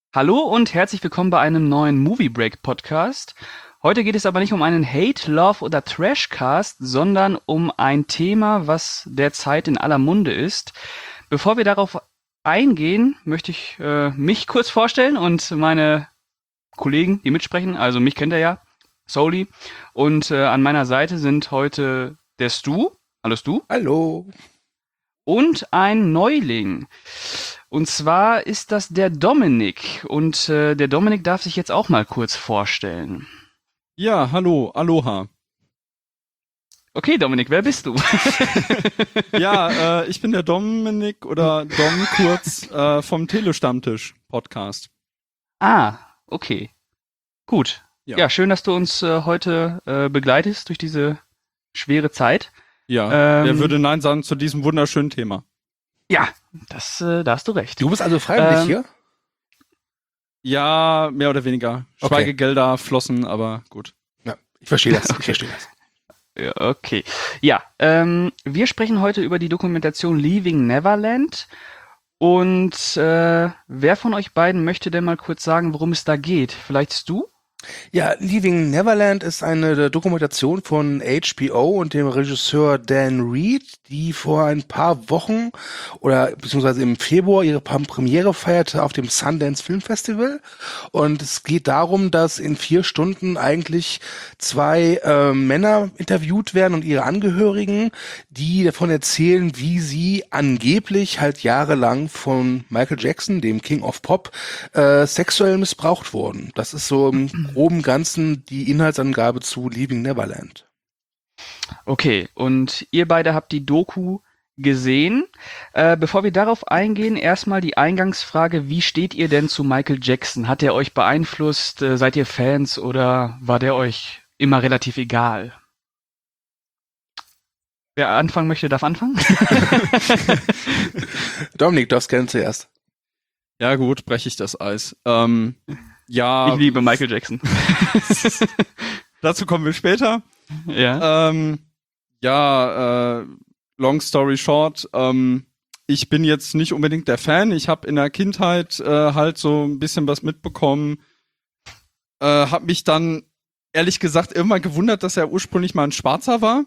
Hallo und herzlich willkommen bei einem neuen Movie Break Podcast. Heute geht es aber nicht um einen Hate, Love oder Trashcast, sondern um ein Thema, was derzeit in aller Munde ist. Bevor wir darauf eingehen, möchte ich mich kurz vorstellen und meine Kollegen, die mitsprechen. Also mich kennt ihr ja, Soli. Und an meiner Seite sind heute der Stu. Hallo Stu. Hallo. Und ein Neuling. Und zwar ist das der Dominik. Und der Dominik darf sich jetzt auch mal kurz vorstellen. Ja, hallo, aloha. Okay, Dominik, wer bist du? Ja, ich bin der Dominik oder Dom kurz vom Telestammtisch-Podcast. Okay. Gut. Ja, schön, dass du uns heute begleitest durch diese schwere Zeit. Ja, wer würde Nein sagen zu diesem wunderschönen Thema? Ja, da hast du recht. Du bist also freiwillig hier? Ja, mehr oder weniger. Okay. Schweigegelder flossen, aber gut. Ja, ich verstehe das. Okay. Ja, okay. Ja, wir sprechen heute über die Dokumentation Leaving Neverland. Und wer von euch beiden möchte denn mal kurz sagen, worum es da geht? Vielleicht du? Ja, Leaving Neverland ist eine Dokumentation von HBO und dem Regisseur Dan Reed, die vor ein paar Wochen oder beziehungsweise im Februar ihre Premiere feierte auf dem Sundance Film Festival. Und es geht darum, dass in 4 Stunden eigentlich 2 Männer interviewt werden und ihre Angehörigen, die davon erzählen, wie sie angeblich halt jahrelang von Michael Jackson, dem King of Pop, sexuell missbraucht wurden. Das ist so im groben Ganzen die Inhaltsangabe zu Leaving Neverland. Okay, und ihr beide habt die Doku gesehen. Bevor wir darauf eingehen, erstmal die Eingangsfrage, wie steht ihr denn zu Michael Jackson? Hat er euch beeinflusst? Seid ihr Fans oder war der euch immer relativ egal? Wer anfangen möchte, darf anfangen. Dominik, du darfst gerne zuerst. Ja gut, breche ich das Eis. Ja. Ich liebe Michael Jackson. Dazu kommen wir später. Ja. Long story short, ich bin jetzt nicht unbedingt der Fan. Ich habe in der Kindheit halt so ein bisschen was mitbekommen. Hab mich dann ehrlich gesagt irgendwann gewundert, dass er ursprünglich mal ein Schwarzer war.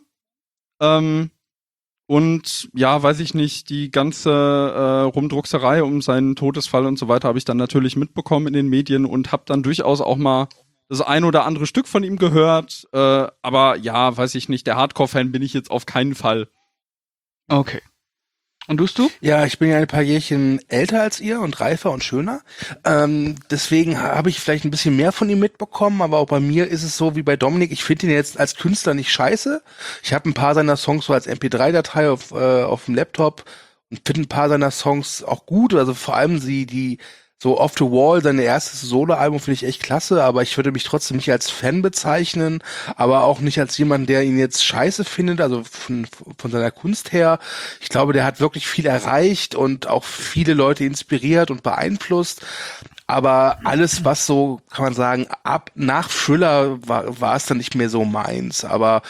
Und ja, weiß ich nicht, die ganze Rumdruckserei um seinen Todesfall und so weiter habe ich dann natürlich mitbekommen in den Medien und habe dann durchaus auch mal das ein oder andere Stück von ihm gehört. Aber ja, weiß ich nicht, der Hardcore-Fan bin ich jetzt auf keinen Fall. Okay. Und du? Ja, ich bin ja ein paar Jährchen älter als ihr und reifer und schöner. Deswegen habe ich vielleicht ein bisschen mehr von ihm mitbekommen, aber auch bei mir ist es so wie bei Dominik, ich finde ihn jetzt als Künstler nicht scheiße. Ich habe ein paar seiner Songs so als MP3-Datei auf dem Laptop und finde ein paar seiner Songs auch gut. Also vor allem die so Off the Wall, sein erstes Soloalbum finde ich echt klasse, aber ich würde mich trotzdem nicht als Fan bezeichnen, aber auch nicht als jemand, der ihn jetzt scheiße findet, also von seiner Kunst her. Ich glaube, der hat wirklich viel erreicht und auch viele Leute inspiriert und beeinflusst. Aber alles, was so, kann man sagen, nach Thriller war es dann nicht mehr so meins. Aber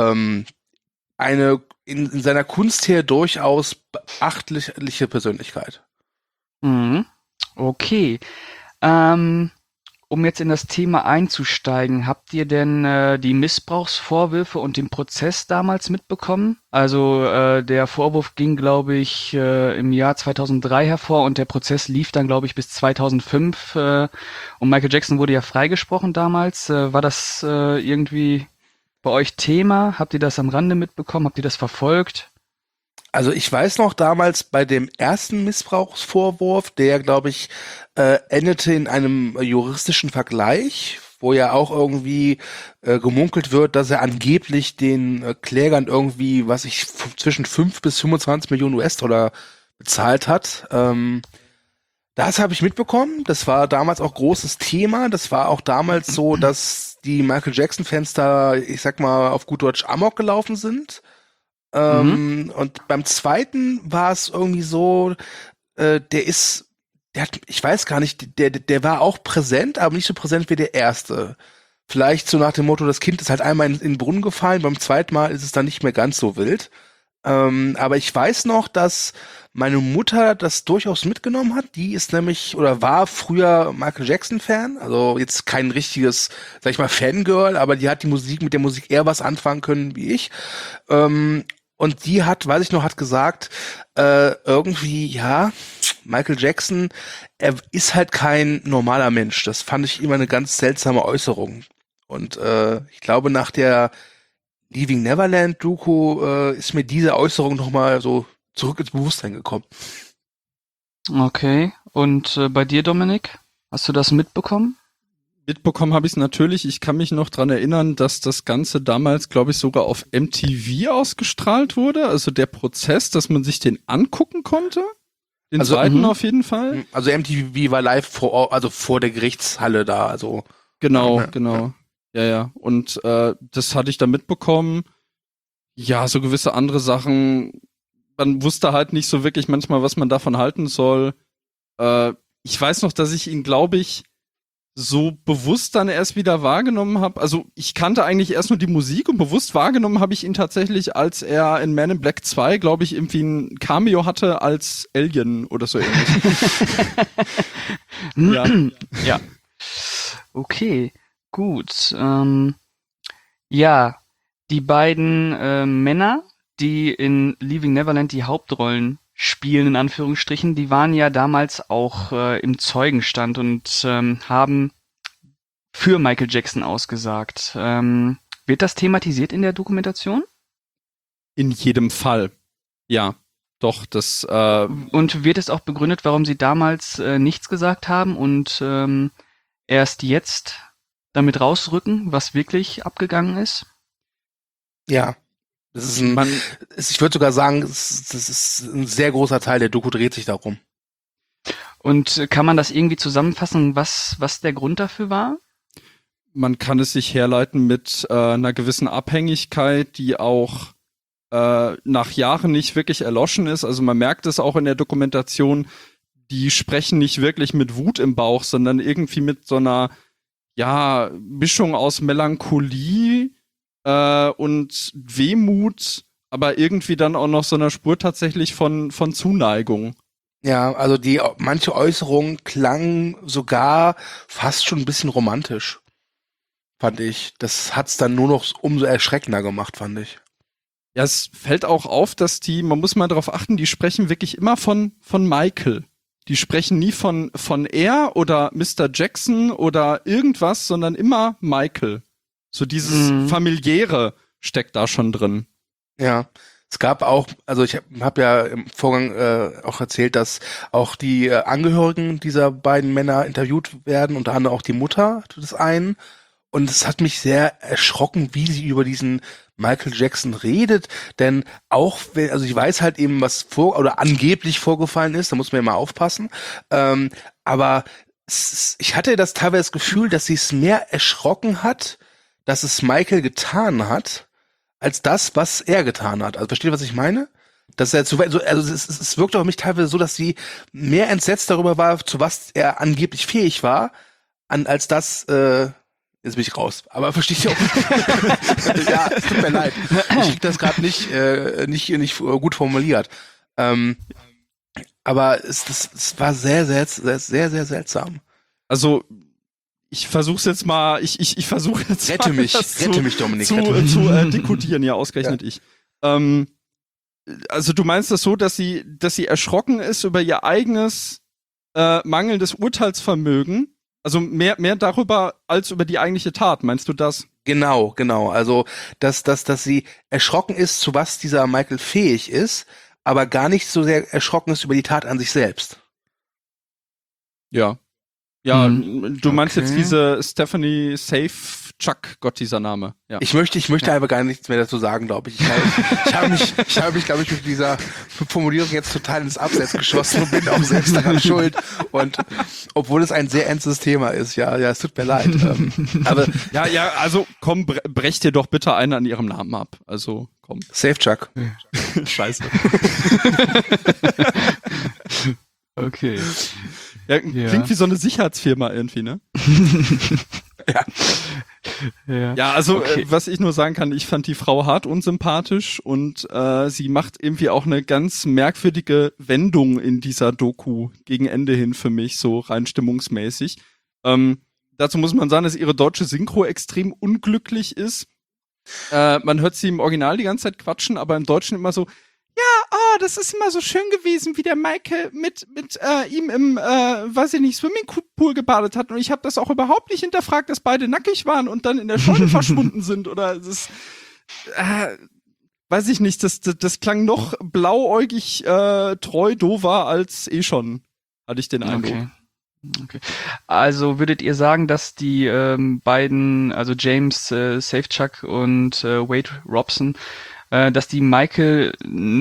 eine in seiner Kunst her durchaus beachtliche Persönlichkeit. Mhm. Okay. Um jetzt in das Thema einzusteigen, habt ihr denn die Missbrauchsvorwürfe und den Prozess damals mitbekommen? Also der Vorwurf ging, glaube ich, im Jahr 2003 hervor und der Prozess lief dann, glaube ich, bis 2005. Und Michael Jackson wurde ja freigesprochen damals. War das irgendwie bei euch Thema? Habt ihr das am Rande mitbekommen? Habt ihr das verfolgt? Also ich weiß noch damals bei dem ersten Missbrauchsvorwurf, der, glaube ich, endete in einem juristischen Vergleich, wo ja auch irgendwie gemunkelt wird, dass er angeblich den Klägern irgendwie, zwischen 5 bis 25 Millionen US-Dollar bezahlt hat. Das habe ich mitbekommen. Das war damals auch großes Thema. Das war auch damals so, dass die Michael Jackson-Fans da, ich sag mal, auf gut Deutsch Amok gelaufen sind. Und beim zweiten war es irgendwie so, ich weiß gar nicht, der war auch präsent, aber nicht so präsent wie der erste. Vielleicht so nach dem Motto, das Kind ist halt einmal in den Brunnen gefallen, beim zweiten Mal ist es dann nicht mehr ganz so wild. Aber ich weiß noch, dass meine Mutter das durchaus mitgenommen hat. Die ist nämlich oder war früher Michael Jackson-Fan. Also jetzt kein richtiges, sag ich mal, Fangirl, aber die hat mit der Musik eher was anfangen können wie ich. Und die hat, weiß ich noch, hat gesagt, irgendwie, ja, Michael Jackson, er ist halt kein normaler Mensch. Das fand ich immer eine ganz seltsame Äußerung. Und ich glaube, nach der Leaving Neverland-Doku ist mir diese Äußerung nochmal so zurück ins Bewusstsein gekommen. Okay. Und bei dir, Dominik? Hast du das mitbekommen? Mitbekommen habe ich es natürlich. Ich kann mich noch dran erinnern, dass das Ganze damals, glaube ich, sogar auf MTV ausgestrahlt wurde. Also der Prozess, dass man sich den angucken konnte. Den zweiten auf jeden Fall. Also MTV war live vor der Gerichtshalle da. Also Genau. Ja. Und das hatte ich da mitbekommen. Ja, so gewisse andere Sachen. Man wusste halt nicht so wirklich manchmal, was man davon halten soll. Ich weiß noch, dass ich ihn, glaube ich, so bewusst dann erst wieder wahrgenommen habe. Also ich kannte eigentlich erst nur die Musik und bewusst wahrgenommen habe ich ihn tatsächlich, als er in Man in Black 2, glaube ich, irgendwie ein Cameo hatte als Alien oder so ähnlich. Ja. Okay, gut. Ja, die beiden Männer, die in Leaving Neverland die Hauptrollen spielen, in Anführungsstrichen, die waren ja damals auch im Zeugenstand und haben für Michael Jackson ausgesagt. Wird das thematisiert in der Dokumentation? In jedem Fall. Ja, doch, das Und wird es auch begründet, warum sie damals nichts gesagt haben und erst jetzt damit rausrücken, was wirklich abgegangen ist? ja. Das ist ich würde sogar sagen, das ist ein sehr großer Teil der Doku dreht sich darum. Und kann man das irgendwie zusammenfassen, was der Grund dafür war? Man kann es sich herleiten mit einer gewissen Abhängigkeit, die auch nach Jahren nicht wirklich erloschen ist. Also man merkt es auch in der Dokumentation, die sprechen nicht wirklich mit Wut im Bauch, sondern irgendwie mit so einer Mischung aus Melancholie und Wehmut, aber irgendwie dann auch noch so einer Spur tatsächlich von Zuneigung. Ja, also manche Äußerungen klangen sogar fast schon ein bisschen romantisch, fand ich. Das hat's dann nur noch umso erschreckender gemacht, fand ich. Ja, es fällt auch auf, dass man muss mal darauf achten, die sprechen wirklich immer von Michael. Die sprechen nie von er oder Mr. Jackson oder irgendwas, sondern immer Michael. So dieses Familiäre steckt da schon drin. Ja, es gab auch, also ich hab ja im Vorgang auch erzählt, dass auch die Angehörigen dieser beiden Männer interviewt werden, unter anderem auch die Mutter des einen. Und es hat mich sehr erschrocken, wie sie über diesen Michael Jackson redet, denn auch wenn, also ich weiß halt eben, was angeblich vorgefallen ist, da muss man ja mal aufpassen, aber ich hatte teilweise das Gefühl, dass sie es mehr erschrocken hat, dass es Michael getan hat, als das, was er getan hat. Also versteht ihr, was ich meine? Dass er es wirkt auf mich teilweise so, dass sie mehr entsetzt darüber war, zu was er angeblich fähig war, als das, jetzt bin ich raus. Aber versteht ihr auch? Ja, es tut mir leid. Ich krieg das gerade nicht gut formuliert. Aber es war sehr, sehr, sehr, sehr, sehr seltsam. Also ich versuche jetzt mal, ich versuche jetzt rette mal, mich, Dominik, zu dekodieren, ja, ausgerechnet ich. Also du meinst das so, dass sie erschrocken ist über ihr eigenes mangelndes Urteilsvermögen, also mehr darüber als über die eigentliche Tat, meinst du das? Genau. Also dass sie erschrocken ist, zu was dieser Michael fähig ist, aber gar nicht so sehr erschrocken ist über die Tat an sich selbst. Ja. Ja, du meinst jetzt diese Stephanie Safechuck, Gott, dieser Name. Ja. Ich möchte einfach gar nichts mehr dazu sagen, glaube ich. Ich habe mich, glaube ich, mit dieser Formulierung jetzt total ins Abseits geschossen und bin auch selbst daran schuld. Und obwohl es ein sehr ernstes Thema ist, ja, es tut mir leid. Aber ja, also komm, brech dir doch bitte einen an ihrem Namen ab. Also komm. Safechuck. Scheiße. Okay. Ja, klingt wie so eine Sicherheitsfirma irgendwie, ne? Ja. Ja. Ja, also Okay. was ich nur sagen kann, ich fand die Frau hart unsympathisch und sie macht irgendwie auch eine ganz merkwürdige Wendung in dieser Doku gegen Ende hin für mich, so rein stimmungsmäßig. Dazu muss man sagen, dass ihre deutsche Synchro extrem unglücklich ist. Man hört sie im Original die ganze Zeit quatschen, aber im Deutschen immer so, ja, das ist immer so schön gewesen, wie der Michael mit ihm im, weiß ich nicht, Swimmingpool gebadet hat. Und ich habe das auch überhaupt nicht hinterfragt, dass beide nackig waren und dann in der Scheune verschwunden sind. Oder das, weiß ich nicht, das klang noch blauäugig treu dover als eh schon, hatte ich den Eindruck. Okay. Okay. Also würdet ihr sagen, dass die beiden, also James Safechuck und Wade Robson, dass die Michael,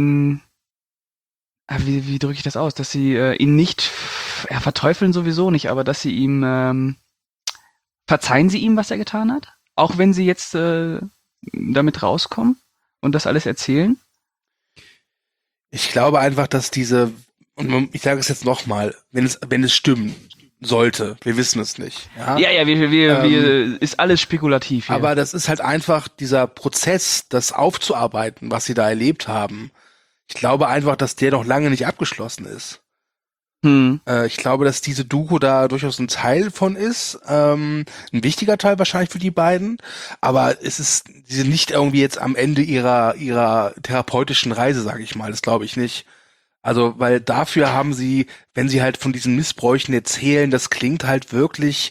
wie drücke ich das aus, dass sie ihn nicht, verteufeln sowieso nicht, aber dass sie ihm, verzeihen sie ihm, was er getan hat? Auch wenn sie jetzt damit rauskommen und das alles erzählen? Ich glaube einfach, dass ich sage es jetzt nochmal, wenn es stimmen sollte, wir wissen es nicht. Ja, Ja, wir ist alles spekulativ hier. aber das ist halt einfach dieser Prozess, das aufzuarbeiten, was sie da erlebt haben. Ich glaube einfach, dass der noch lange nicht abgeschlossen ist. Ich glaube, dass diese Doku da durchaus ein Teil von ist, ein wichtiger Teil wahrscheinlich für die beiden, aber sie sind nicht irgendwie jetzt am Ende ihrer therapeutischen Reise, sage ich mal, das glaube ich nicht. Also, weil dafür haben sie, wenn sie halt von diesen Missbräuchen erzählen, das klingt halt wirklich,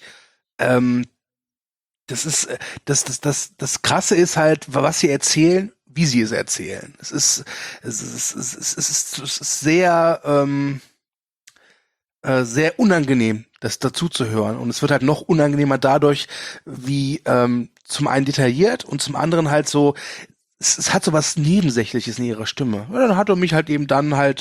das Krasse ist halt, was sie erzählen, wie sie es erzählen. Es ist sehr, sehr unangenehm, das dazu zu hören. Und es wird halt noch unangenehmer dadurch, wie zum einen detailliert und zum anderen halt so, es hat so was Nebensächliches in ihrer Stimme. Ja, dann hat er mich halt eben dann halt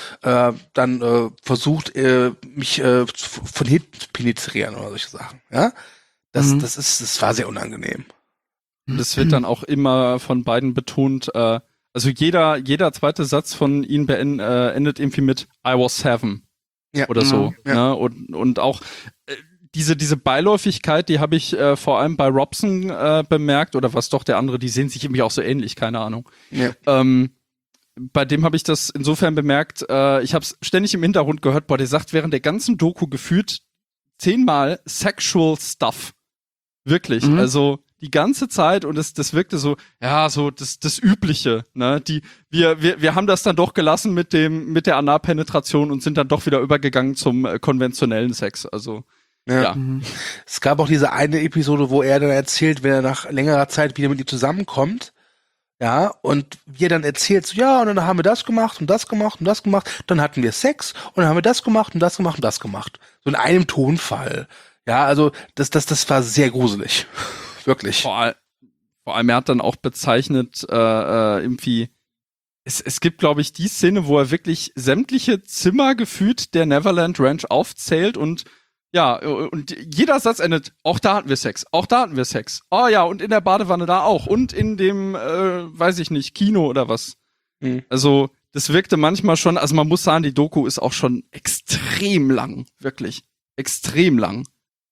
versucht, mich von hinten zu penetrieren oder solche Sachen. Ja, das war sehr unangenehm. Und es wird dann auch immer von beiden betont, also jeder zweite Satz von ihnen endet irgendwie mit I was 7 Ja, oder so. ja. Ne? Und auch diese Beiläufigkeit, die habe ich vor allem bei Robson bemerkt, oder was doch der andere, die sehen sich irgendwie auch so ähnlich, keine Ahnung. Ja. Bei dem habe ich das insofern bemerkt, ich habe es ständig im Hintergrund gehört, der sagt während der ganzen Doku gefühlt 10-mal sexual stuff. Wirklich, also die ganze Zeit, und das wirkte so, ja, so das Übliche, ne? Wir haben das dann doch gelassen mit der Analpenetration und sind dann doch wieder übergegangen zum konventionellen Sex. Also ja. Es gab auch diese eine Episode, wo er dann erzählt, wenn er nach längerer Zeit wieder mit ihm zusammenkommt, ja, und wie er dann erzählt, so, ja, und dann haben wir das gemacht und das gemacht und das gemacht, dann hatten wir Sex und dann haben wir das gemacht und das gemacht und das gemacht. So in einem Tonfall. Ja, also das war sehr gruselig. Wirklich. Vor allem, er hat dann auch bezeichnet, irgendwie, es gibt, glaube ich, die Szene, wo er wirklich sämtliche Zimmer gefühlt der Neverland Ranch aufzählt und ja, und jeder Satz endet, auch da hatten wir Sex, auch da hatten wir Sex. Oh ja, und in der Badewanne da auch und in dem, weiß ich nicht, Kino oder was. Also, das wirkte manchmal schon, also man muss sagen, die Doku ist auch schon extrem lang, wirklich. Extrem lang.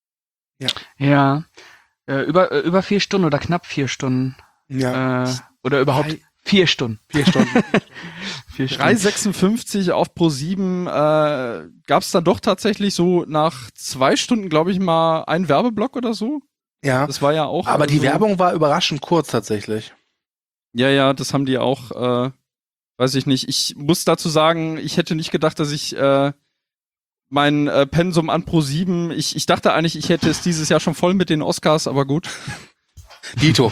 Ja. Über 4 Stunden oder knapp 4 Stunden. Ja. Oder überhaupt 4 Stunden. 4 Stunden. 4 Stunden. 3,56 auf Pro7 gab's dann doch tatsächlich so nach 2 Stunden, glaube ich, mal einen Werbeblock oder so. Ja. Das war ja auch. Aber die Werbung war überraschend kurz tatsächlich. Ja, das haben die auch, weiß ich nicht. Ich muss dazu sagen, ich hätte nicht gedacht, dass ich mein Pensum an Pro7, ich dachte eigentlich, ich hätte es dieses Jahr schon voll mit den Oscars, aber gut. Dito.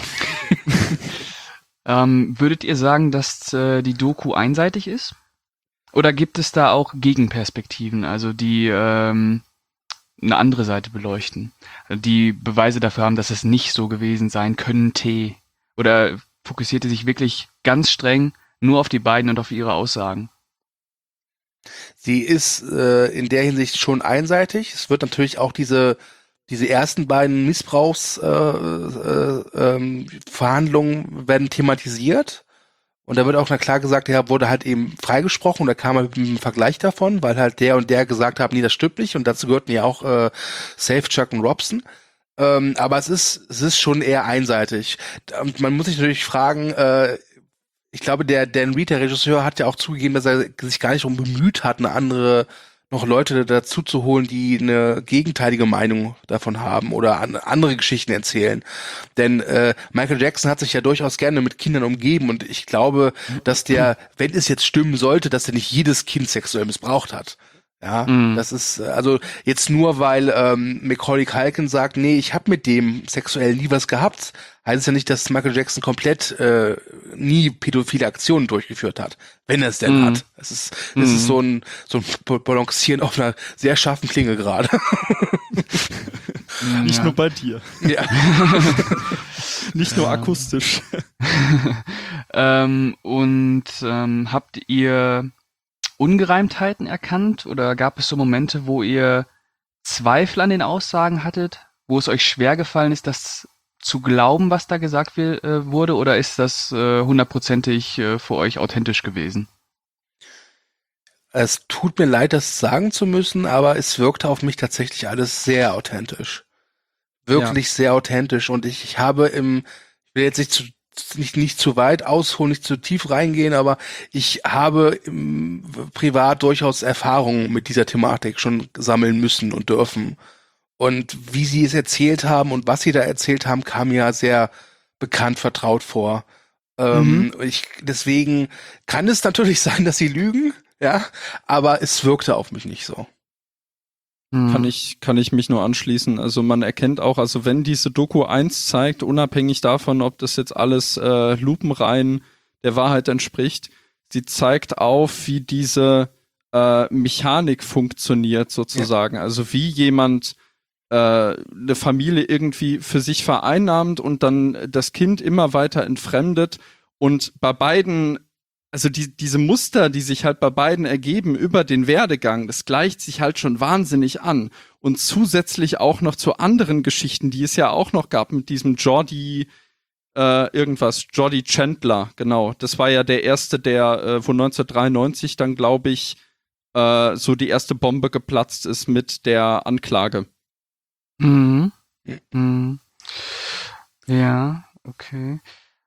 Würdet ihr sagen, dass die Doku einseitig ist? Oder gibt es da auch Gegenperspektiven, also die eine andere Seite beleuchten, die Beweise dafür haben, dass es nicht so gewesen sein könnte? Oder fokussiert ihr sich wirklich ganz streng nur auf die beiden und auf ihre Aussagen? Sie ist in der Hinsicht schon einseitig. Es wird natürlich auch diese ersten beiden Missbrauchsverhandlungen werden thematisiert. Und da wird auch klar gesagt, er wurde halt eben freigesprochen und da kam er mit einem Vergleich davon, weil halt der und der gesagt haben, nee, das stimmt nicht. Und dazu gehörten ja auch Safechuck und Robson. Aber es ist schon eher einseitig. Und man muss sich natürlich fragen, ich glaube, der Dan Reed, der Regisseur, hat ja auch zugegeben, dass er sich gar nicht darum bemüht hat, noch Leute dazu zu holen, die eine gegenteilige Meinung davon haben oder andere Geschichten erzählen. Denn Michael Jackson hat sich ja durchaus gerne mit Kindern umgeben und ich glaube, dass wenn es jetzt stimmen sollte, dass er nicht jedes Kind sexuell missbraucht hat. Ja, das ist also jetzt nur, weil Macaulay Culkin sagt, nee, ich habe mit dem sexuell nie was gehabt, heißt es ja nicht, dass Michael Jackson komplett nie pädophile Aktionen durchgeführt hat, wenn er es denn hat. Das ist so ein Balancieren auf einer sehr scharfen Klinge gerade. Nicht nur bei dir. Ja. Nicht nur akustisch. Habt ihr Ungereimtheiten erkannt oder gab es so Momente, wo ihr Zweifel an den Aussagen hattet, wo es euch schwer gefallen ist, das zu glauben, was da gesagt wurde, oder ist das hundertprozentig für euch authentisch gewesen? Es tut mir leid, das sagen zu müssen, aber es wirkte auf mich tatsächlich alles sehr authentisch. Wirklich sehr authentisch und ich will jetzt nicht zu weit ausholen, nicht zu tief reingehen, aber ich habe privat durchaus Erfahrungen mit dieser Thematik schon sammeln müssen und dürfen. Und wie sie es erzählt haben und was sie da erzählt haben, kam mir sehr bekannt, vertraut vor. Deswegen kann es natürlich sein, dass sie lügen, ja, aber es wirkte auf mich nicht so. Kann ich mich nur anschließen. Also man erkennt auch, also wenn diese Doku 1 zeigt, unabhängig davon, ob das jetzt alles lupenrein der Wahrheit entspricht, sie zeigt auf, wie diese Mechanik funktioniert sozusagen. Ja. Also wie jemand eine Familie irgendwie für sich vereinnahmt und dann das Kind immer weiter entfremdet und bei beiden, also diese Muster, die sich halt bei beiden ergeben über den Werdegang, das gleicht sich halt schon wahnsinnig an. Und zusätzlich auch noch zu anderen Geschichten, die es ja auch noch gab mit diesem Jordy Chandler, genau. Das war ja der erste, der wo 1993 dann, glaube ich, so die erste Bombe geplatzt ist mit der Anklage. Ja, okay.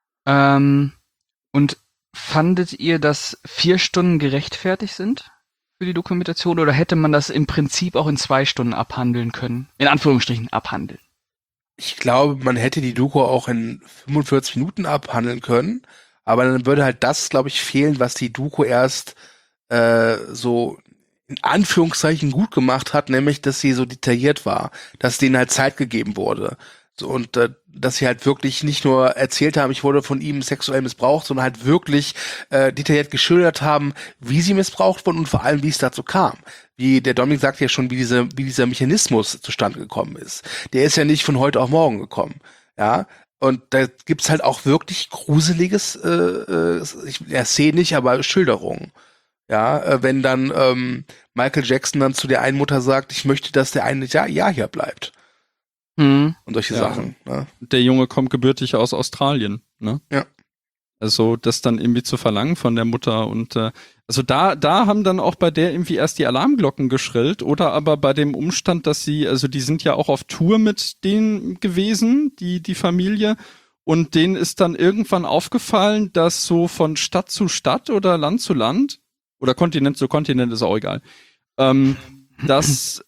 Und fandet ihr, dass 4 Stunden gerechtfertigt sind für die Dokumentation oder hätte man das im Prinzip auch in 2 Stunden abhandeln können? In Anführungsstrichen abhandeln. Ich glaube, man hätte die Doku auch in 45 Minuten abhandeln können, aber dann würde halt das, glaube ich, fehlen, was die Doku erst so in Anführungszeichen gut gemacht hat, nämlich, dass sie so detailliert war, dass denen halt Zeit gegeben wurde. So, und dass sie halt wirklich nicht nur erzählt haben, ich wurde von ihm sexuell missbraucht, sondern halt wirklich detailliert geschildert haben, wie sie missbraucht wurden und vor allem, wie es dazu kam. Wie der Dominik sagt ja schon, wie dieser Mechanismus zustande gekommen ist. Der ist ja nicht von heute auf morgen gekommen. Ja. Und da gibt's halt auch wirklich gruseliges, Szenen nicht, aber Schilderungen. Ja, wenn dann Michael Jackson dann zu der einen Mutter sagt, ich möchte, dass der eine Jahr hier bleibt. Und solche Sachen. Ne? Der Junge kommt gebürtig aus Australien, ne? Ja. Also das dann irgendwie zu verlangen von der Mutter und also da haben dann auch bei der irgendwie erst die Alarmglocken geschrillt oder aber bei dem Umstand, dass die sind ja auch auf Tour mit denen gewesen, die Familie, und denen ist dann irgendwann aufgefallen, dass so von Stadt zu Stadt oder Land zu Land oder Kontinent zu Kontinent, ist auch egal, dass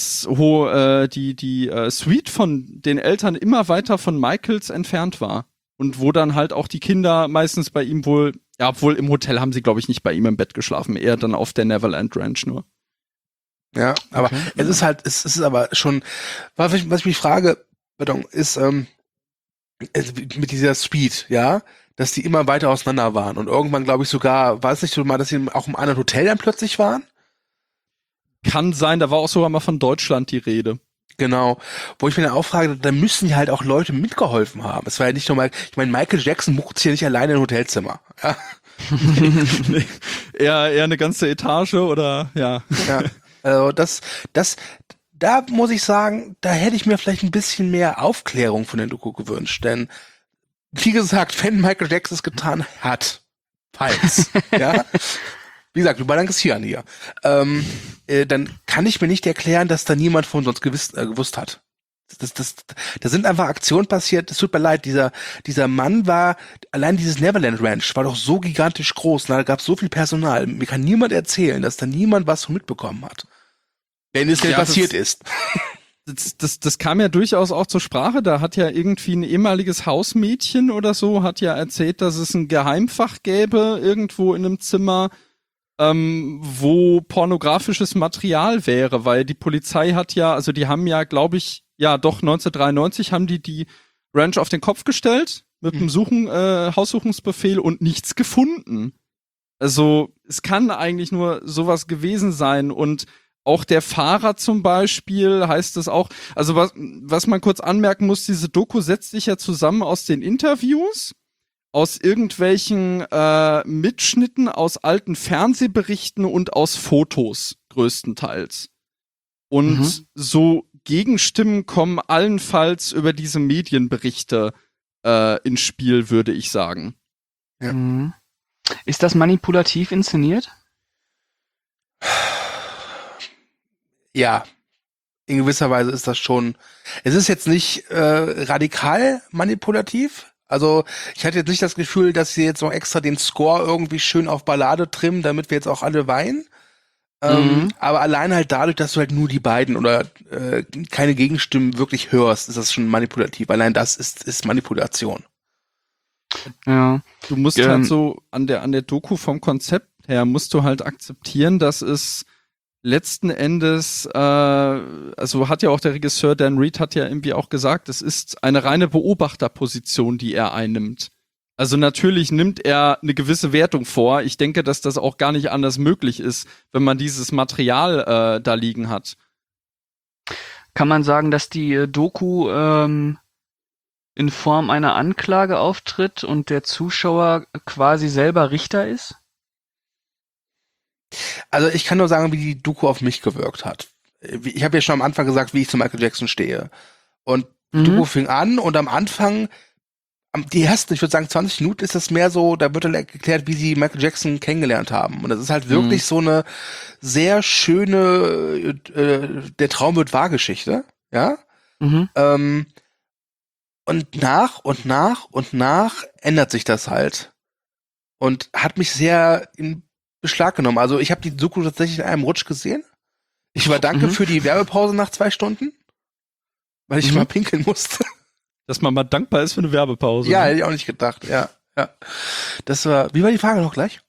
die Suite von den Eltern immer weiter von Michaels entfernt war. Und wo dann halt auch die Kinder meistens bei ihm obwohl im Hotel haben sie, glaube ich, nicht bei ihm im Bett geschlafen, eher dann auf der Neverland Ranch nur. Ja, aber okay. Es ist aber schon, was ich mich frage, ist mit dieser Suite, ja, dass die immer weiter auseinander waren und irgendwann, glaube ich, sogar, war es nicht so mal, dass sie auch im anderen Hotel dann plötzlich waren? Kann sein, da war auch sogar mal von Deutschland die Rede. Genau. Wo ich mir dann auch frage, da müssen ja halt auch Leute mitgeholfen haben. Es war ja nicht nur mal, ich meine, Michael Jackson bucht sich ja nicht alleine ein Hotelzimmer. Ja. Nee, eher eine ganze Etage oder, ja. Ja, also da muss ich sagen, da hätte ich mir vielleicht ein bisschen mehr Aufklärung von der Doku gewünscht, denn, wie gesagt, wenn Michael Jackson es getan hat, falls, ja, wie gesagt, wir balancieren hier, dann kann ich mir nicht erklären, dass da niemand von uns gewusst hat. Da sind einfach Aktionen passiert, es tut mir leid, dieser Mann war, allein dieses Neverland Ranch war doch so gigantisch groß, da gab es so viel Personal. Mir kann niemand erzählen, dass da niemand was von mitbekommen hat. Wenn es denn passiert ist. Das kam ja durchaus auch zur Sprache. Da hat ja irgendwie ein ehemaliges Hausmädchen oder so, hat ja erzählt, dass es ein Geheimfach gäbe irgendwo in einem Zimmer, wo pornografisches Material wäre, weil die Polizei hat ja, also die haben ja, glaube ich, ja doch 1993 haben die Ranch auf den Kopf gestellt mit einem Haussuchungsbefehl und nichts gefunden. Also es kann eigentlich nur sowas gewesen sein und auch der Fahrer zum Beispiel heißt es auch, also was man kurz anmerken muss, diese Doku setzt sich ja zusammen aus den Interviews, aus irgendwelchen Mitschnitten, aus alten Fernsehberichten und aus Fotos größtenteils. Und so Gegenstimmen kommen allenfalls über diese Medienberichte ins Spiel, würde ich sagen. Ja. Mhm. Ist das manipulativ inszeniert? Ja, in gewisser Weise ist das schon. Es ist jetzt nicht radikal manipulativ. Also ich hatte jetzt nicht das Gefühl, dass sie jetzt noch extra den Score irgendwie schön auf Ballade trimmen, damit wir jetzt auch alle weinen. Aber allein halt dadurch, dass du halt nur die beiden oder keine Gegenstimmen wirklich hörst, ist das schon manipulativ. Allein das ist Manipulation. Ja. Du musst halt so an der Doku vom Konzept her musst du halt akzeptieren, dass es letzten Endes, also hat ja auch der Regisseur Dan Reed hat ja irgendwie auch gesagt, es ist eine reine Beobachterposition, die er einnimmt. Also natürlich nimmt er eine gewisse Wertung vor. Ich denke, dass das auch gar nicht anders möglich ist, wenn man dieses Material da liegen hat. Kann man sagen, dass die Doku in Form einer Anklage auftritt und der Zuschauer quasi selber Richter ist? Also ich kann nur sagen, wie die Doku auf mich gewirkt hat. Ich habe ja schon am Anfang gesagt, wie ich zu Michael Jackson stehe. Und die Doku fing an und am Anfang, die ersten, ich würde sagen 20 Minuten ist es mehr so, da wird dann erklärt, wie sie Michael Jackson kennengelernt haben. Und das ist halt wirklich so eine sehr schöne der Traum wird wahr Geschichte. Ja? Und nach und nach und nach ändert sich das halt. Und hat mich sehr in Beschlag genommen. Also ich habe die Doku tatsächlich in einem Rutsch gesehen. Ich war dankbar für die Werbepause nach 2 Stunden, weil ich mal pinkeln musste. Dass man mal dankbar ist für eine Werbepause. Ja, hätte ich auch nicht gedacht. Ja. Das war. Wie war die Frage noch gleich?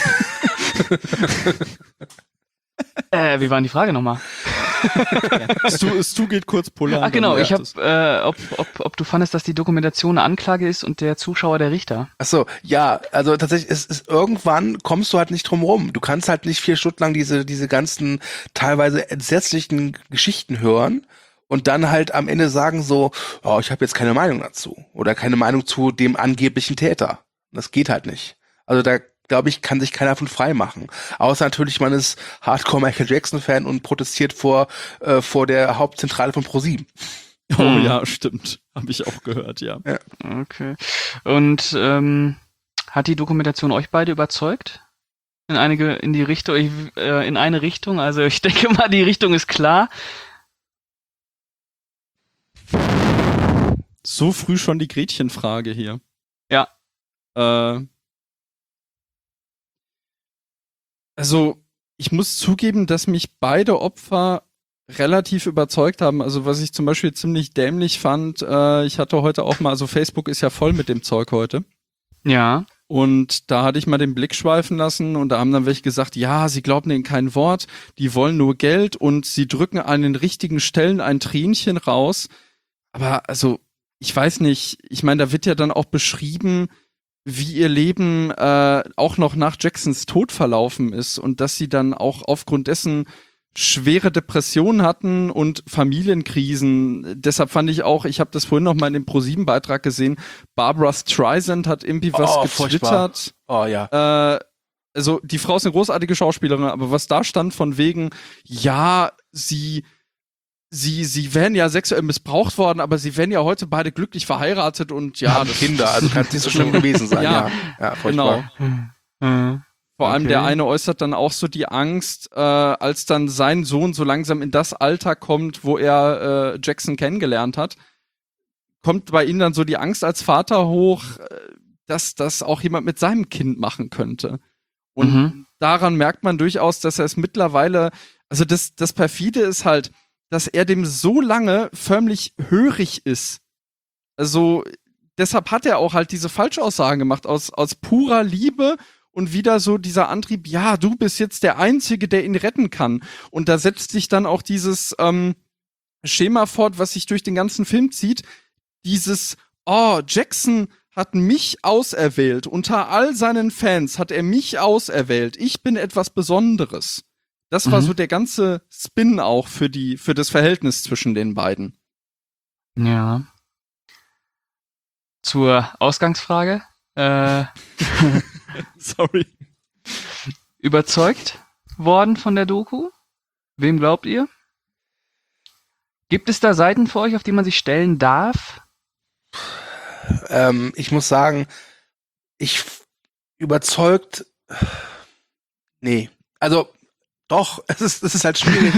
Wie war denn die Frage nochmal? Stu geht kurz polar. Ach genau, ich habe, ob du fandest, dass die Dokumentation eine Anklage ist und der Zuschauer der Richter? Ach so, ja, also tatsächlich, es ist irgendwann kommst du halt nicht drum rum. Du kannst halt nicht 4 Stunden lang diese ganzen teilweise entsetzlichen Geschichten hören und dann halt am Ende sagen so, oh, ich habe jetzt keine Meinung dazu oder keine Meinung zu dem angeblichen Täter. Das geht halt nicht. Also da glaube ich, kann sich keiner von frei machen. Außer natürlich, man ist Hardcore Michael Jackson Fan und protestiert vor der Hauptzentrale von ProSieben. Oh ja, stimmt. Habe ich auch gehört, ja. Okay. Und hat die Dokumentation euch beide überzeugt? In eine Richtung? Also ich denke mal, die Richtung ist klar. So früh schon die Gretchenfrage hier. Ja. Also, ich muss zugeben, dass mich beide Opfer relativ überzeugt haben. Also, was ich zum Beispiel ziemlich dämlich fand, ich hatte heute auch mal, also Facebook ist ja voll mit dem Zeug heute. Ja. Und da hatte ich mal den Blick schweifen lassen und da haben dann welche gesagt, ja, sie glauben denen kein Wort, die wollen nur Geld und sie drücken an den richtigen Stellen ein Tränchen raus. Aber also, ich weiß nicht, ich meine, da wird ja dann auch beschrieben, wie ihr Leben auch noch nach Jacksons Tod verlaufen ist und dass sie dann auch aufgrund dessen schwere Depressionen hatten und Familienkrisen. Deshalb fand ich auch, ich habe das vorhin noch mal in dem ProSieben-Beitrag gesehen, Barbra Streisand hat irgendwie was getwittert. Oh ja. Also die Frau ist eine großartige Schauspielerin, aber was da stand von wegen, ja, sie wären ja sexuell missbraucht worden, aber sie wären ja heute beide glücklich verheiratet und ja, haben Kinder, also kann es nicht so schlimm gewesen sein. Ja, furchtbar. genau. Vor allem Okay. der eine äußert dann auch so die Angst, als dann sein Sohn so langsam in das Alter kommt, wo er Jackson kennengelernt hat, kommt bei ihm dann so die Angst als Vater hoch, dass das auch jemand mit seinem Kind machen könnte. Und daran merkt man durchaus, dass er es mittlerweile, also das perfide ist halt, dass er dem so lange förmlich hörig ist. Also deshalb hat er auch halt diese Falschaussagen gemacht, aus purer Liebe und wieder so dieser Antrieb, ja, du bist jetzt der Einzige, der ihn retten kann. Und da setzt sich dann auch dieses Schema fort, was sich durch den ganzen Film zieht, dieses, oh, Jackson hat mich auserwählt. Unter all seinen Fans hat er mich auserwählt. Ich bin etwas Besonderes. Das war so der ganze Spin auch für das Verhältnis zwischen den beiden. Ja. Zur Ausgangsfrage. Sorry. Überzeugt worden von der Doku? Wem glaubt ihr? Gibt es da Seiten für euch, auf die man sich stellen darf? Ich muss sagen, überzeugt, nee, also doch, es ist halt schwierig.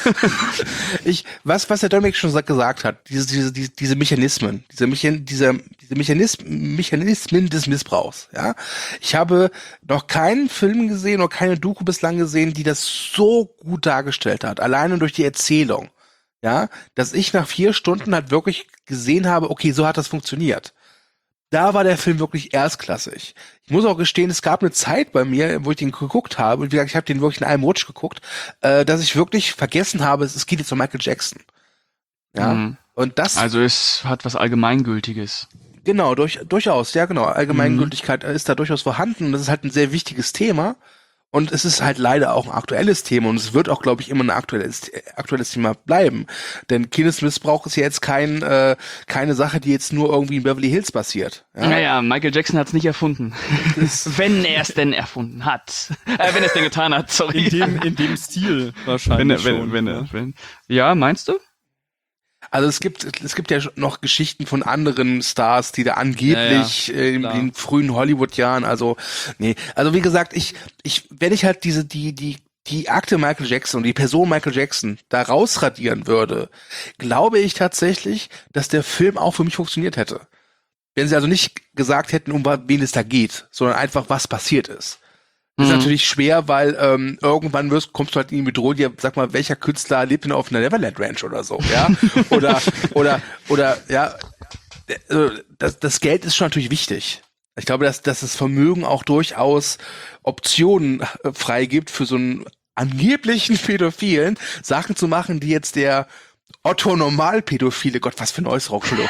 Was der Dominik schon gesagt hat, diese Mechanismen, diese Mechanismen des Missbrauchs, ja. Ich habe noch keinen Film gesehen oder keine Doku bislang gesehen, die das so gut dargestellt hat, alleine durch die Erzählung, ja, dass ich nach 4 Stunden halt wirklich gesehen habe, okay, so hat das funktioniert. Da war der Film wirklich erstklassig. Ich muss auch gestehen, es gab eine Zeit bei mir, wo ich den geguckt habe, und wie gesagt, ich habe den wirklich in einem Rutsch geguckt, dass ich wirklich vergessen habe, es geht jetzt um Michael Jackson. Ja. Und das. Also es hat was Allgemeingültiges. Genau, durchaus, ja genau. Allgemeingültigkeit ist da durchaus vorhanden. Das ist halt ein sehr wichtiges Thema. Und es ist halt leider auch ein aktuelles Thema und es wird auch, glaube ich, immer ein aktuelles Thema bleiben. Denn Kindesmissbrauch ist ja jetzt keine Sache, die jetzt nur irgendwie in Beverly Hills passiert. Ja? Naja, Michael Jackson hat es nicht erfunden. Wenn er es denn erfunden hat. Wenn er es denn getan hat, sorry. In dem Stil wahrscheinlich wenn. Ja, meinst du? Also es gibt ja noch Geschichten von anderen Stars, die da angeblich in den frühen Hollywood-Jahren, also nee, also wie gesagt, wenn ich halt die Akte Michael Jackson und die Person Michael Jackson da rausradieren würde, glaube ich tatsächlich, dass der Film auch für mich funktioniert hätte. Wenn sie also nicht gesagt hätten, um wen es da geht, sondern einfach, was passiert ist. Ist natürlich schwer, weil irgendwann kommst du halt in die Bedrohung, sag mal, welcher Künstler lebt denn auf einer Neverland Ranch oder so, ja? oder ja, das Geld ist schon natürlich wichtig. Ich glaube, dass das Vermögen auch durchaus Optionen freigibt für so einen angeblichen Pädophilen, Sachen zu machen, die jetzt der Otto-Normal-Pädophile, Gott, was für ein Äußerung, Entschuldigung.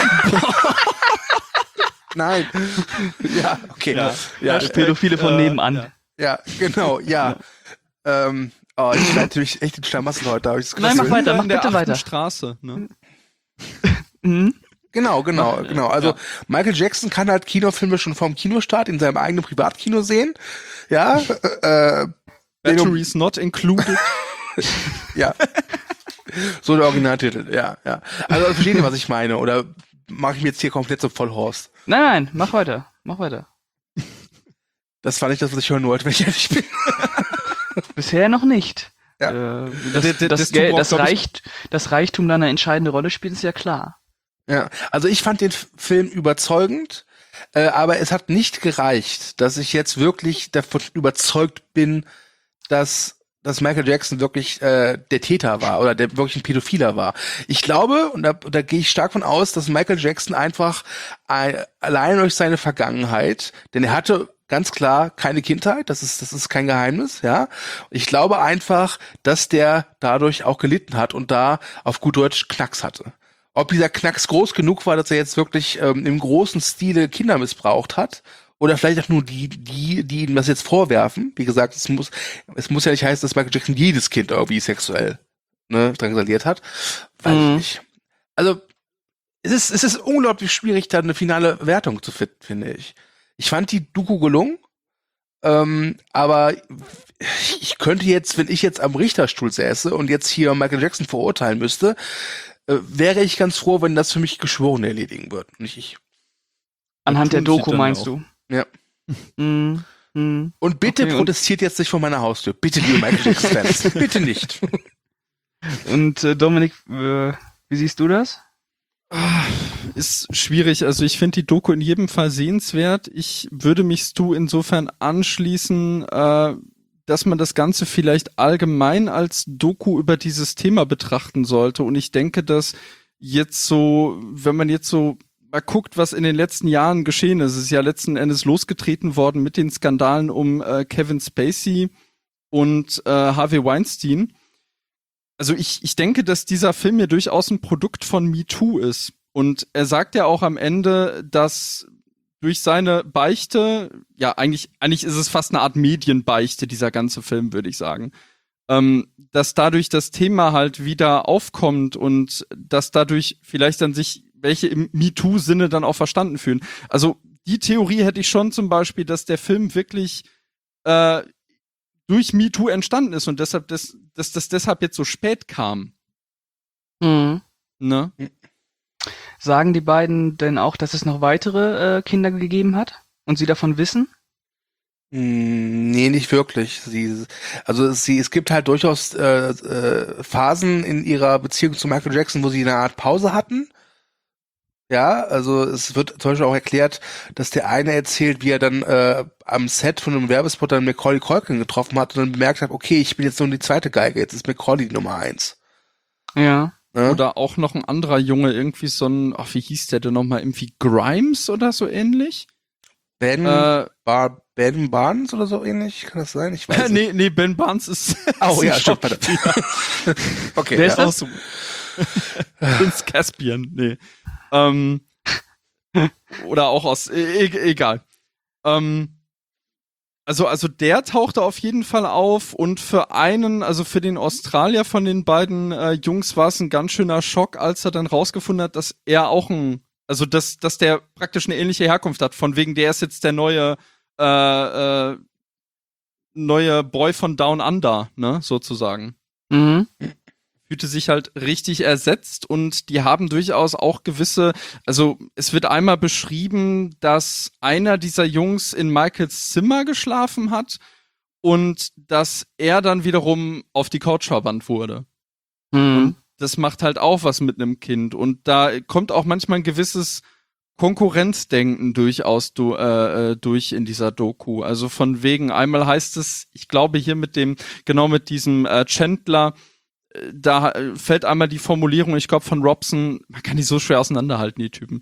Nein. Ja, okay. Ja, Pädophile von nebenan. Ja, genau, ja. Ich bin natürlich echt in Schlamassel heute. Hab ich das Nein, mach weiter, mach in der bitte weiter. 8. Straße, ne? Genau. Also Michael Jackson kann halt Kinofilme schon vorm Kinostart in seinem eigenen Privatkino sehen. Ja. Batteries not included. Ja. So der Originaltitel, ja. Also verstehen Sie, was ich meine? Oder mache ich mir jetzt hier komplett so Vollhorst? Nein, mach weiter. Das war nicht das, was ich hören wollte, wenn ich ehrlich bin. Bisher noch nicht. Ja. Das Reichtum da eine entscheidende Rolle spielt, ist ja klar. Ja, also ich fand den Film überzeugend, aber es hat nicht gereicht, dass ich jetzt wirklich davon überzeugt bin, dass Michael Jackson wirklich der Täter war oder der wirklich ein Pädophiler war. Ich glaube, und da gehe ich stark von aus, dass Michael Jackson einfach allein durch seine Vergangenheit, denn er hatte ganz klar keine Kindheit, das ist kein Geheimnis, ja. Ich glaube einfach, dass der dadurch auch gelitten hat und da auf gut Deutsch Knacks hatte. Ob dieser Knacks groß genug war, dass er jetzt wirklich im großen Stile Kinder missbraucht hat, oder vielleicht auch nur die ihm das jetzt vorwerfen. Wie gesagt, es muss ja nicht heißen, dass Michael Jackson jedes Kind irgendwie sexuell drangsaliert hat. Weiß ich nicht. Also es ist unglaublich schwierig, da eine finale Wertung zu finden, finde ich. Ich fand die Doku gelungen, aber ich könnte jetzt, wenn ich jetzt am Richterstuhl säße und jetzt hier Michael Jackson verurteilen müsste, wäre ich ganz froh, wenn das für mich Geschworene erledigen würden, nicht ich. Anhand der Doku meinst du? Ja. Und bitte Okay, protestiert jetzt nicht vor meiner Haustür. Bitte, liebe Michael Jackson-Fans. Bitte nicht. Und Dominik, wie siehst du das? Ist schwierig. Also ich finde die Doku in jedem Fall sehenswert. Ich würde mich Stu insofern anschließen, dass man das Ganze vielleicht allgemein als Doku über dieses Thema betrachten sollte. Und ich denke, dass jetzt so, wenn man jetzt so mal guckt, was in den letzten Jahren geschehen ist, es ist ja letzten Endes losgetreten worden mit den Skandalen um Kevin Spacey und Harvey Weinstein. Also ich denke, dass dieser Film ja durchaus ein Produkt von MeToo ist. Und er sagt ja auch am Ende, dass durch seine Beichte, ja, eigentlich ist es fast eine Art Medienbeichte, dieser ganze Film, würde ich sagen. Dass dadurch das Thema halt wieder aufkommt und dass dadurch vielleicht dann sich welche im MeToo-Sinne dann auch verstanden fühlen. Also die Theorie hätte ich schon zum Beispiel, dass der Film wirklich durch MeToo entstanden ist und deshalb, dass das deshalb jetzt so spät kam. Mhm. Ne? Sagen die beiden denn auch, dass es noch weitere Kinder gegeben hat und sie davon wissen? Nee, nicht wirklich. Es gibt halt durchaus Phasen in ihrer Beziehung zu Michael Jackson, wo sie eine Art Pause hatten. Ja, also es wird zum Beispiel auch erklärt, dass der eine erzählt, wie er dann am Set von einem Werbespot dann Macaulay Culkin getroffen hat und dann bemerkt hat, okay, ich bin jetzt nur die zweite Geige, jetzt ist Macaulay die Nummer 1. Ja. Ne? Oder auch noch ein anderer Junge, irgendwie so ein, wie hieß der denn nochmal, irgendwie Grimes oder so ähnlich? Ben Barnes oder so ähnlich, kann das sein? Ich weiß nicht. Nee, Ben Barnes ist Oh ja, stimmt. Wer Okay, ja. ist das? So. Prinz Caspian, nee. Oder auch aus, egal. Also der tauchte auf jeden Fall auf und für den Australier von den beiden Jungs war es ein ganz schöner Schock, als er dann rausgefunden hat, dass er auch dass der praktisch eine ähnliche Herkunft hat, von wegen der ist jetzt der neue Boy von Down Under, ne, sozusagen. Mhm. Fühlte sich halt richtig ersetzt und die haben durchaus auch also es wird einmal beschrieben, dass einer dieser Jungs in Michaels Zimmer geschlafen hat und dass er dann wiederum auf die Couch verbannt wurde. Mhm. Und das macht halt auch was mit einem Kind und da kommt auch manchmal ein gewisses Konkurrenzdenken durchaus durch in dieser Doku. Also von wegen, einmal heißt es, ich glaube hier mit diesem Chandler, da fällt einmal die Formulierung, ich glaube von Robson, man kann die so schwer auseinanderhalten, die Typen.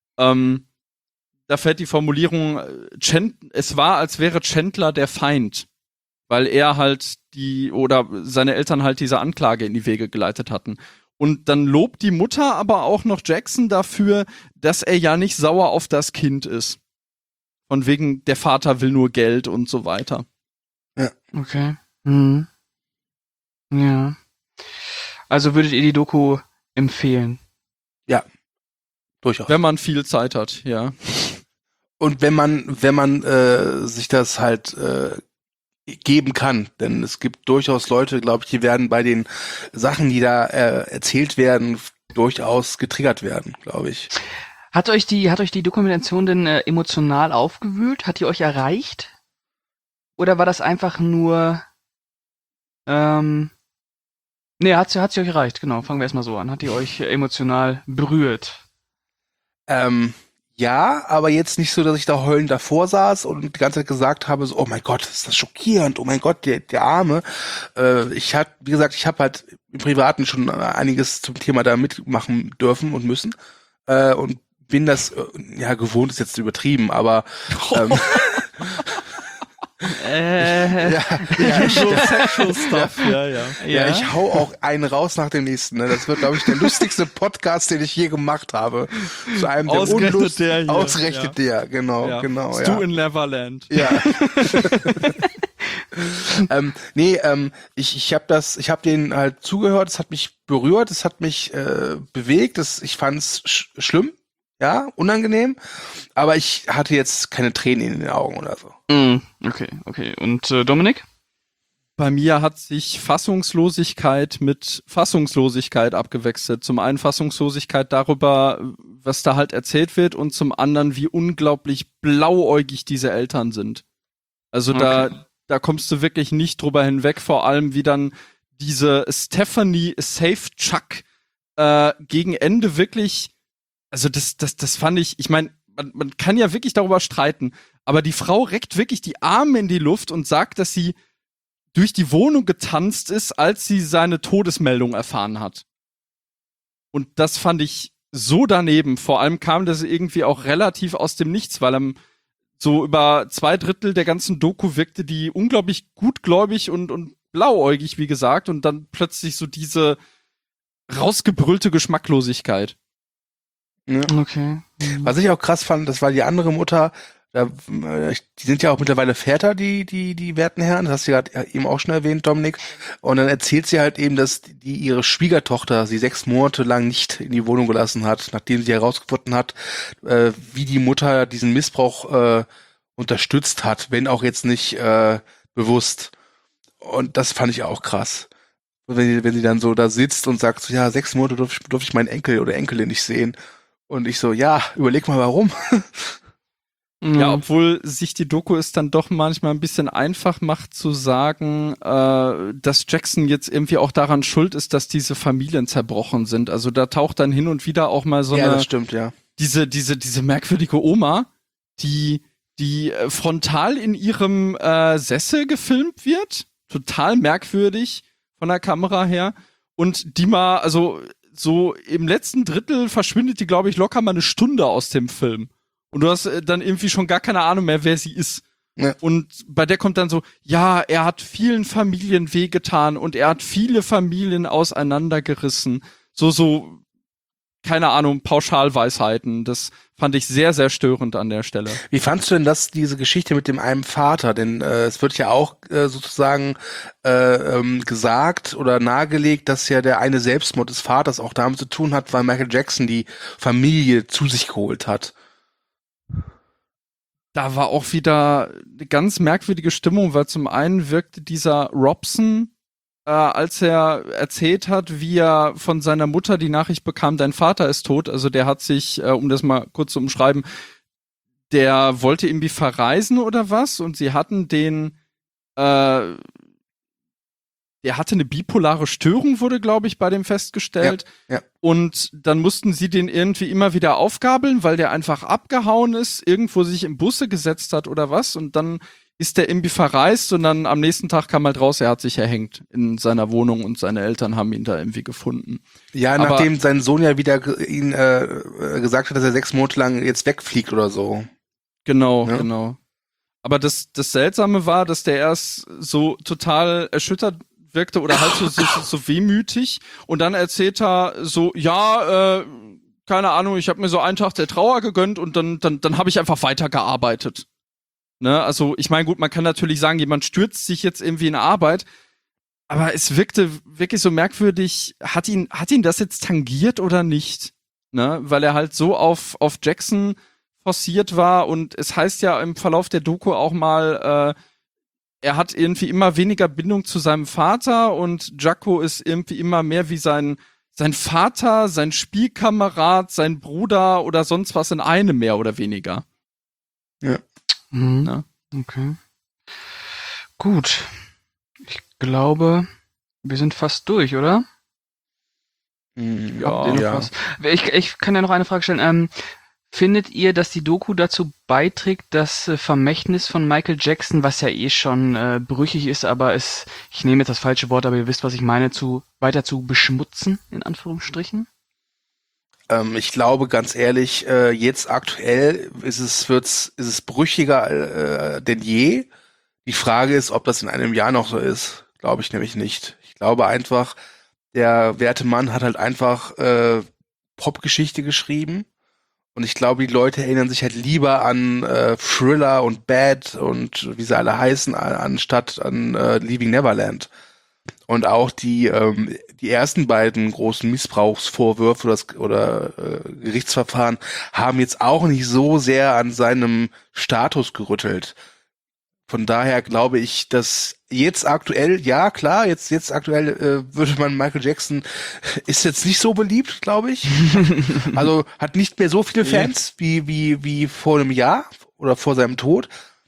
Da fällt die Formulierung, es war, als wäre Chandler der Feind, weil er halt oder seine Eltern halt diese Anklage in die Wege geleitet hatten. Und dann lobt die Mutter aber auch noch Jackson dafür, dass er ja nicht sauer auf das Kind ist. Von wegen, der Vater will nur Geld und so weiter. Ja. Okay. Mhm. Ja. Also würdet ihr die Doku empfehlen? Ja, durchaus. Wenn man viel Zeit hat, ja. Und wenn man sich das halt geben kann, denn es gibt durchaus Leute, glaube ich, die werden bei den Sachen, die da erzählt werden, durchaus getriggert werden, glaube ich. Hat euch die Dokumentation denn emotional aufgewühlt? Hat die euch erreicht? Oder war das einfach nur nee, hat sie euch erreicht, genau. Fangen wir erstmal so an. Hat die euch emotional berührt? Ja, aber jetzt nicht so, dass ich da heulend davor saß und die ganze Zeit gesagt habe, so, oh mein Gott, ist das schockierend, oh mein Gott, der Arme. Wie gesagt, ich habe halt im Privaten schon einiges zum Thema da mitmachen dürfen und müssen. Und bin das, gewohnt ist jetzt übertrieben, aber So Sexual Stuff, ja, ich hau auch einen raus nach dem nächsten. Ne? Das wird, glaube ich, der lustigste Podcast, den ich je gemacht habe. Zu einem der Ausgerechnet der hier. Ausgerechnet der, genau. Stu in Neverland. Ja. Ich habe den halt zugehört, es hat mich berührt, es hat mich bewegt, ich fand's schlimm, ja, unangenehm, aber ich hatte jetzt keine Tränen in den Augen oder so. Okay. Und Dominik? Bei mir hat sich Fassungslosigkeit mit Fassungslosigkeit abgewechselt. Zum einen Fassungslosigkeit darüber, was da halt erzählt wird und zum anderen, wie unglaublich blauäugig diese Eltern sind. Also da kommst du wirklich nicht drüber hinweg, vor allem wie dann diese Stephanie Save Chuck gegen Ende wirklich, also das fand ich meine, man kann ja wirklich darüber streiten, aber die Frau reckt wirklich die Arme in die Luft und sagt, dass sie durch die Wohnung getanzt ist, als sie seine Todesmeldung erfahren hat. Und das fand ich so daneben. Vor allem kam das irgendwie auch relativ aus dem Nichts, weil so über 2/3 der ganzen Doku wirkte die unglaublich gutgläubig und blauäugig, wie gesagt, und dann plötzlich so diese rausgebrüllte Geschmacklosigkeit. Ja. Okay. Was ich auch krass fand, das war die andere Mutter, die sind ja auch mittlerweile Väter, die werten Herren, das hast du ja eben auch schon erwähnt, Dominik. Und dann erzählt sie halt eben, dass die ihre Schwiegertochter sie 6 Monate lang nicht in die Wohnung gelassen hat, nachdem sie herausgefunden hat, wie die Mutter diesen Missbrauch unterstützt hat, wenn auch jetzt nicht bewusst. Und das fand ich auch krass. Wenn sie dann so da sitzt und sagt, so, ja, 6 Monate durfte ich meinen Enkel oder Enkelin nicht sehen. Und ich so, ja, überleg mal warum. Ja, obwohl sich die Doku es dann doch manchmal ein bisschen einfach macht zu sagen, dass Jackson jetzt irgendwie auch daran schuld ist, dass diese Familien zerbrochen sind. Also da taucht dann hin und wieder auch mal so ja, das stimmt, ja. diese merkwürdige Oma, die frontal in ihrem Sessel gefilmt wird. Total merkwürdig von der Kamera her. Und die mal, also so im letzten Drittel verschwindet die, glaube ich, locker mal eine Stunde aus dem Film. Und du hast dann irgendwie schon gar keine Ahnung mehr, wer sie ist. Ja. Und bei der kommt dann so, ja, er hat vielen Familien wehgetan und er hat viele Familien auseinandergerissen. So, keine Ahnung, Pauschalweisheiten. Das fand ich sehr, sehr störend an der Stelle. Wie fandst du denn diese Geschichte mit dem einen Vater? Denn es wird ja auch sozusagen gesagt oder nahegelegt, dass ja der eine Selbstmord des Vaters auch damit zu tun hat, weil Michael Jackson die Familie zu sich geholt hat. Da war auch wieder eine ganz merkwürdige Stimmung, weil zum einen wirkte dieser Robson, als er erzählt hat, wie er von seiner Mutter die Nachricht bekam, dein Vater ist tot. Also der hat sich, um das mal kurz zu umschreiben, der wollte irgendwie verreisen oder was und sie hatten der hatte eine bipolare Störung, wurde, glaube ich, bei dem festgestellt. Ja. Und dann mussten sie den irgendwie immer wieder aufgabeln, weil der einfach abgehauen ist, irgendwo sich im Busse gesetzt hat oder was. Und dann ist der irgendwie verreist und dann am nächsten Tag kam halt raus, er hat sich erhängt in seiner Wohnung und seine Eltern haben ihn da irgendwie gefunden. Ja, nachdem sein Sohn ja wieder ihn gesagt hat, dass er 6 Monate lang jetzt wegfliegt oder so. Genau, ja. Genau. Aber das Seltsame war, dass der erst so total erschüttert wirkte oder halt so wehmütig und dann erzählt er so, ja, keine Ahnung, ich habe mir so einen Tag der Trauer gegönnt und dann habe ich einfach weitergearbeitet. Ne? Also ich meine, gut, man kann natürlich sagen, jemand stürzt sich jetzt irgendwie in Arbeit, aber es wirkte wirklich so merkwürdig, hat ihn das jetzt tangiert oder nicht? Ne? Weil er halt so auf Jackson forciert war und es heißt ja im Verlauf der Doku auch mal, er hat irgendwie immer weniger Bindung zu seinem Vater und Jacko ist irgendwie immer mehr wie sein Vater, sein Spielkamerad, sein Bruder oder sonst was in einem mehr oder weniger. Ja. Mhm. Ja. Okay. Gut. Ich glaube, wir sind fast durch, oder? Ja. Ich kann ja noch eine Frage stellen. Findet ihr, dass die Doku dazu beiträgt, das Vermächtnis von Michael Jackson, was ja eh schon brüchig ist, aber ich nehme jetzt das falsche Wort, aber ihr wisst, was ich meine, weiter zu beschmutzen, in Anführungsstrichen? Ich glaube, ganz ehrlich, jetzt aktuell ist es brüchiger denn je. Die Frage ist, ob das in einem Jahr noch so ist. Glaube ich nämlich nicht. Ich glaube einfach, der werte Mann hat halt einfach Popgeschichte geschrieben. Und ich glaube, die Leute erinnern sich halt lieber an Thriller und Bad und wie sie alle heißen, anstatt an Leaving Neverland. Und auch die ersten beiden großen Missbrauchsvorwürfe oder Gerichtsverfahren haben jetzt auch nicht so sehr an seinem Status gerüttelt. Von daher glaube ich, dass jetzt aktuell, ja klar, jetzt aktuell würde man Michael Jackson, ist jetzt nicht so beliebt, glaube ich. Also hat nicht mehr so viele Fans wie vor einem Jahr oder vor seinem Tod.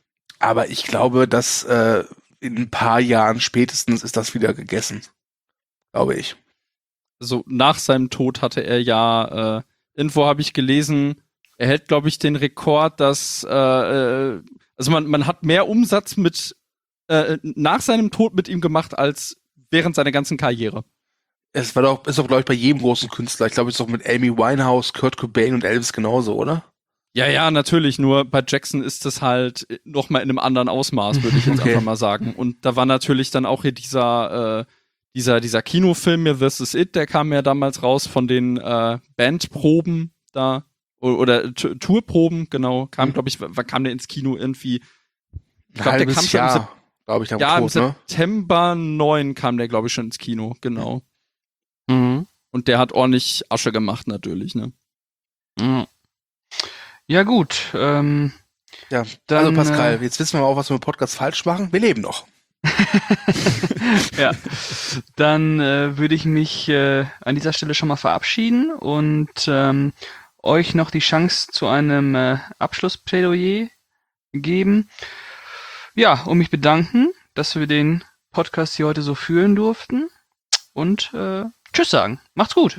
Aber ich glaube, dass in ein paar Jahren spätestens ist das wieder gegessen. Glaube ich. Also nach seinem Tod hatte er ja, irgendwo habe ich gelesen, er hält, glaube ich, den Rekord, dass also man hat mehr Umsatz nach seinem Tod mit ihm gemacht als während seiner ganzen Karriere. Ist doch, glaube ich, bei jedem großen Künstler. Ich glaube, es ist doch mit Amy Winehouse, Kurt Cobain und Elvis genauso, oder? Ja, natürlich. Nur bei Jackson ist das halt noch mal in einem anderen Ausmaß, würde ich jetzt einfach mal sagen. Und da war natürlich dann auch hier dieser Kinofilm mir This Is It, der kam ja damals raus von den Bandproben da oder Tourproben, genau. Kam, glaube ich, kam der ins Kino irgendwie. Ich glaube, der kam schon im September 9 kam der, glaube ich, schon ins Kino, genau. Mhm. Und der hat ordentlich Asche gemacht, natürlich, ne? Mhm. Ja, gut. Ja, dann, also Pascal, jetzt wissen wir auch, was wir im Podcast falsch machen. Wir leben noch. Ja, dann würde ich mich an dieser Stelle schon mal verabschieden und euch noch die Chance zu einem Abschlussplädoyer geben. Ja, und mich bedanken, dass wir den Podcast hier heute so führen durften und Tschüss sagen. Macht's gut.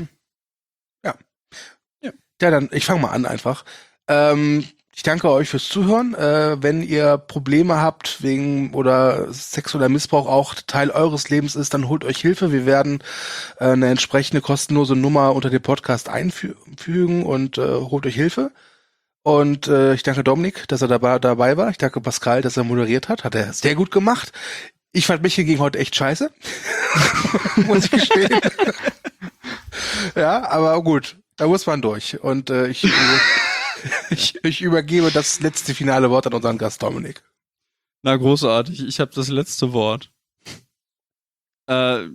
Ja, dann, ich fange mal an einfach. Ich danke euch fürs Zuhören. Wenn ihr Probleme habt oder sexueller Missbrauch auch Teil eures Lebens ist, dann holt euch Hilfe. Wir werden eine entsprechende kostenlose Nummer unter dem Podcast einfügen und holt euch Hilfe. Und ich danke Dominik, dass er dabei war. Ich danke Pascal, dass er moderiert hat. Hat er sehr gut gemacht. Ich fand mich hingegen heute echt scheiße. Muss ich gestehen. Ja, aber gut. Da muss man durch. Und ich übergebe das letzte finale Wort an unseren Gast Dominik. Na, großartig. Ich habe das letzte Wort. Ja,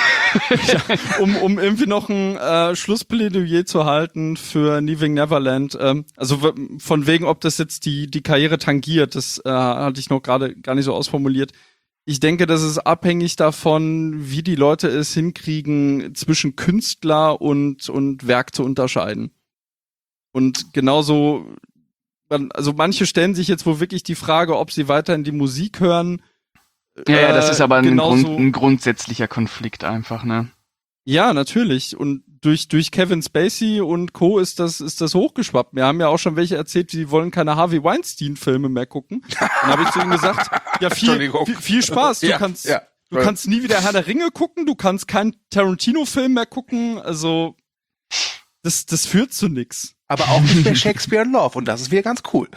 um irgendwie noch ein Schlussplädoyer zu halten für Leaving Neverland. Also von wegen, ob das jetzt die Karriere tangiert, das hatte ich noch gerade gar nicht so ausformuliert. Ich denke, das ist abhängig davon, wie die Leute es hinkriegen, zwischen Künstler und Werk zu unterscheiden. Und genauso, also manche stellen sich jetzt wohl wirklich die Frage, ob sie weiterhin die Musik hören. Ja, das ist aber ein grundsätzlicher Konflikt einfach, ne? Ja, natürlich. Und durch Kevin Spacey und Co. ist das hochgeschwappt. Wir haben ja auch schon welche erzählt, die wollen keine Harvey Weinstein-Filme mehr gucken. Dann habe ich zu ihnen gesagt, ja, viel Spaß. Du kannst nie wieder Herr der Ringe gucken, du kannst keinen Tarantino-Film mehr gucken. Also, das führt zu nix. Aber auch nicht mehr Shakespeare in Love. Und das ist wieder ganz cool.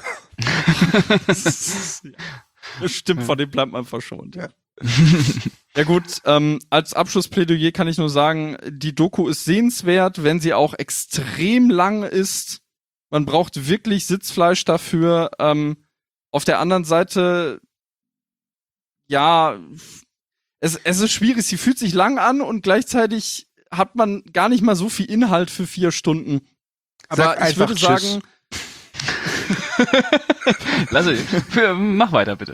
Das stimmt, von dem bleibt man verschont. Ja. Ja gut, als Abschlussplädoyer kann ich nur sagen, die Doku ist sehenswert, wenn sie auch extrem lang ist. Man braucht wirklich Sitzfleisch dafür. Auf der anderen Seite, ja, es ist schwierig. Sie fühlt sich lang an und gleichzeitig hat man gar nicht mal so viel Inhalt für 4 Stunden. Aber ich würde sagen... Mach weiter, bitte.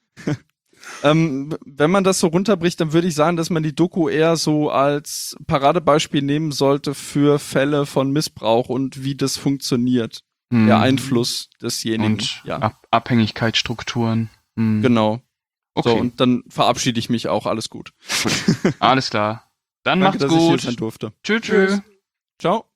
Wenn man das so runterbricht, dann würde ich sagen, dass man die Doku eher so als Paradebeispiel nehmen sollte für Fälle von Missbrauch und wie das funktioniert. Der Einfluss desjenigen. Und Abhängigkeitsstrukturen. Genau. Okay. So, und dann verabschiede ich mich auch. Alles gut. Alles klar. Dann Danke, macht's dass ich hier gut. sein durfte. Tschüss. Ciao.